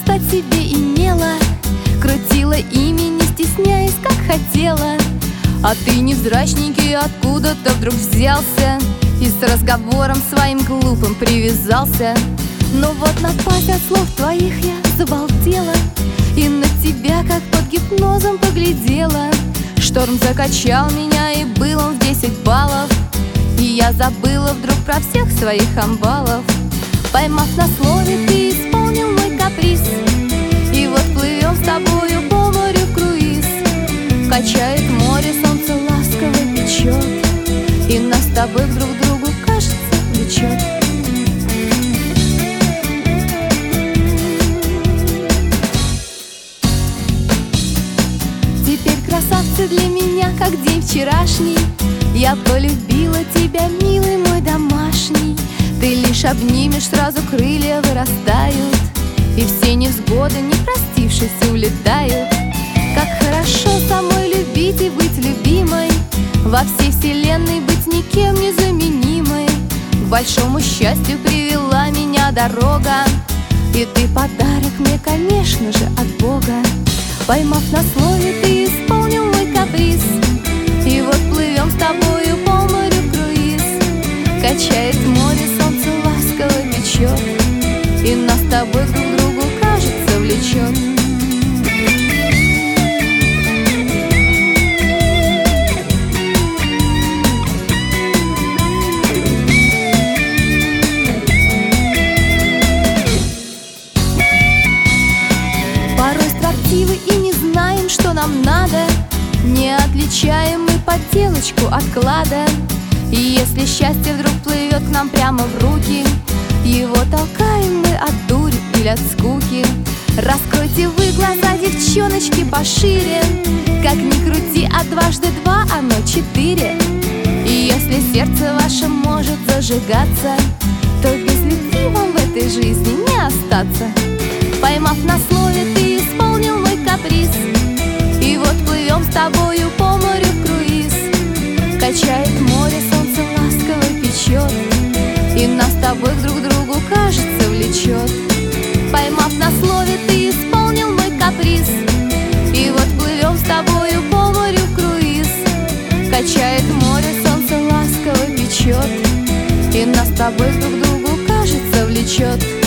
мечта тебе имела, крутила ими, не стесняясь, как хотела. А ты, невзрачненький, откуда-то вдруг взялся и с разговором своим глупым привязался. Но вот напасть от слов твоих я забалдела и на тебя, как под гипнозом, поглядела. Шторм закачал меня, и был он в 10 баллов, и я забыла вдруг про всех своих амбалов. Поймав на слове, ты исполнил мой каприз, и вот плывем с тобою по морю в круиз. Качает море, солнце ласково печет, и нас с тобой друг к другу, кажется, влечет. Теперь, красавцы, для меня, как день вчерашний, я полюбила тебя, милый мой домашний. Ты лишь обнимешь, сразу крылья вырастают, и все невзгоды, не простившись, улетают. Как хорошо самой любить и быть любимой, во всей вселенной быть никем незаменимой. К большому счастью привела меня дорога, и ты подарок мне, конечно же, от Бога. Поймав на слове, ты исполнил мой каприз, и вот плывем с тобою по морю в круиз. Качает море, солнце ласково печет, и нас с тобой друг к другу, кажется, влечет. Порой строптивы и не знаем, что нам надо, не отличаем мы поделочку от клада. И если счастье вдруг плывет к нам прямо в руки, его толкаем мы от дури или от скуки. Раскройте вы глаза, девчоночки, пошире, как ни крути, а дважды два оно 4. И если сердце ваше может зажигаться, то без любви вам в этой жизни не остаться. Поймав на слове, ты исполнил мой каприз, и вот плывем с тобою по морю в круиз. Качает море, солнце ласково печет, и нас с тобой друг к другу, кажется, влечет. Поймав на слове, ты исполнил мой каприз, и вот плывем с тобою по морю в круиз. Качает море, солнце ласково печет, и нас с тобой друг к другу, кажется, влечет.